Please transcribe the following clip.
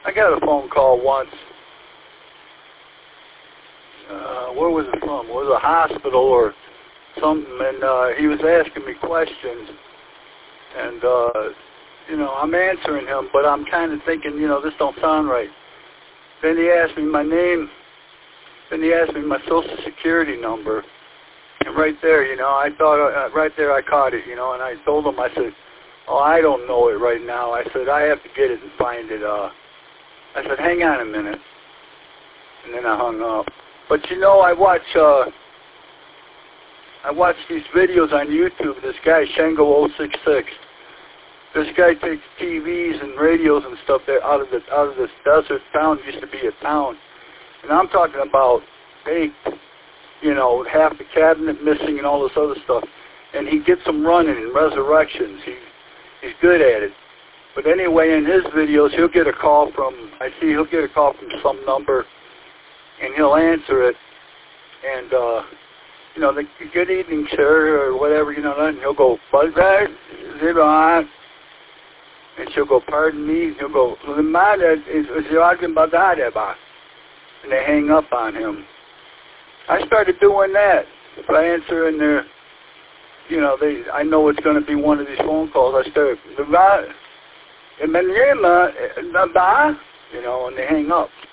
I got a phone call once. Where was it from? It was a hospital or something, and he was asking me questions, and you know, I'm answering him, but I'm kind of thinking, you know, this don't sound right. Then he asked me my name, then he asked me my social security number, and right there, you know, I thought, right there I caught it, you know, and I told him, I said, oh, I don't know it right now. I said, I have to get it and find it. I said, hang on a minute, and then I hung up. But you know, I watch these videos on YouTube. This guy Shango066. This guy takes TVs and radios and stuff there out of this desert town. It used to be a town, and I'm talking about baked, you know, half the cabinet missing and all this other stuff. And he gets them running in resurrections. He's good at it. But anyway, in his videos, he'll get a call from some number, and he'll answer it, and you know, the good evening, sir, or whatever, you know, and he'll go, and she'll go, pardon me, and he'll go, and they hang up on him. I started doing that. If I answer in there, you know, I know it's going to be one of these phone calls. I start, you know, and they hang up.